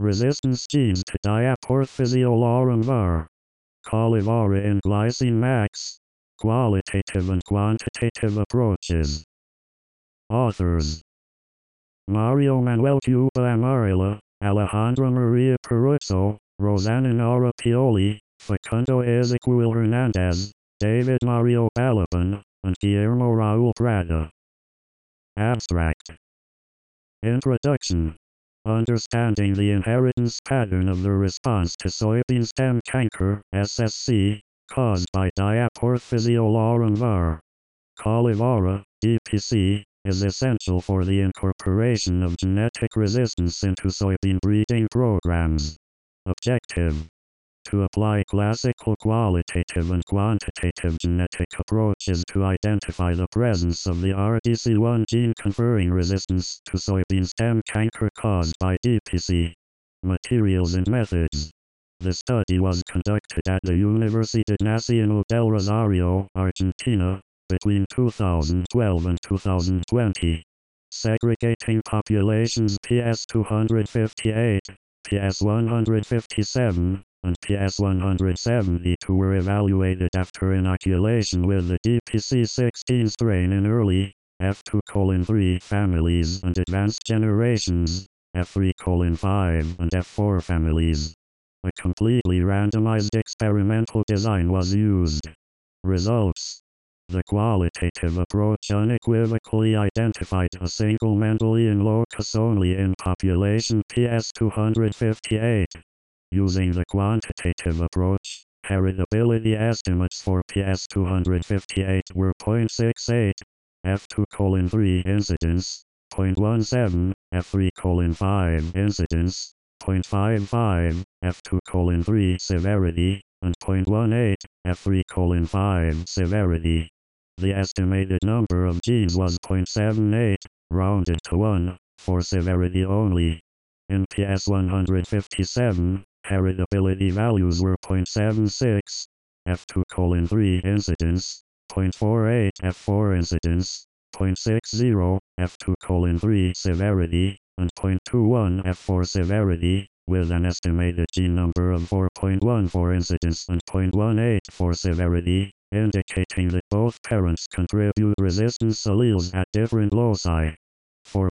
resistance genes to diaporphysiolarum var. Collivara in glycine max. Qualitative and quantitative approaches. Authors: Mario Manuel Cuba Amarilla, Alejandra Maria Peruzzo, Rosana Nara Pioli, Facundo Ezequiel Hernandez, David Mario Balaban, and Guillermo Raúl Prada. Abstract. Introduction. Understanding the inheritance pattern of the response to soybean stem canker, SSC, caused by diaporphysiolarum var. Collivara, DPC, is essential for the incorporation of genetic resistance into soybean breeding programs. Objective: to apply classical qualitative and quantitative genetic approaches to identify the presence of the RDC1 gene conferring resistance to soybean stem canker caused by DPC. Materials and methods. The study was conducted at the Universidad Nacional del Rosario, Argentina, between 2012 and 2020. Segregating populations PS258, PS157, and PS172 were evaluated after inoculation with the DPC16 strain in early F2:3 families and advanced generations, F3:5 and F4 families. A completely randomized experimental design was used. Results: the qualitative approach unequivocally identified a single Mendelian locus only in population PS258. Using the quantitative approach, heritability estimates for PS258 were 0.68, F2:3 incidence, 0.17, F3:5 incidence, 0.55, F2:3 severity, and 0.18, F3:5 severity. The estimated number of genes was 0.78, rounded to 1, for severity only. In PS157, heritability values were 0.76, F2:3 incidence, 0.48 F4 incidence, 0.60 F2:3 severity, and 0.21 F4 severity, with an estimated gene number of 4.1 for incidence and 0.18 for severity, indicating that both parents contribute resistance alleles at different loci. For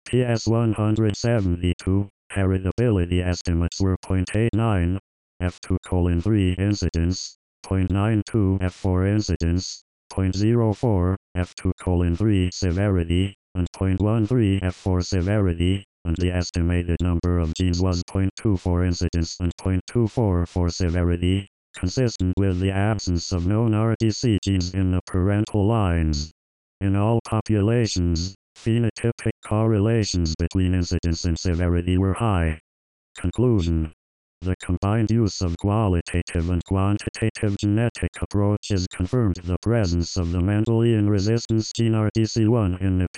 PS172, heritability estimates were 0.89, F2:3 incidence, 0.92 F4 incidence, 0.04 F2:3 severity, and 0.13 F4 severity, and the estimated number of genes was 0.2 for incidence and 0.24 for severity, consistent with the absence of known RDC genes in the parental lines. In all populations, phenotypic correlations between incidence and severity were high. Conclusion: the combined use of qualitative and quantitative genetic approaches confirmed the presence of the Mendelian resistance gene RDC1 in the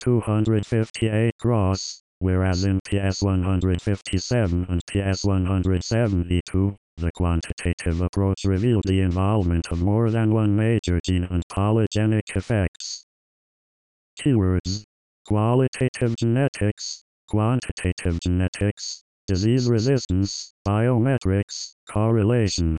PS258 cross, whereas in PS157 and PS172, the quantitative approach revealed the involvement of more than one major gene and polygenic effects. Keywords: qualitative genetics, quantitative genetics, disease resistance, biometrics, correlation.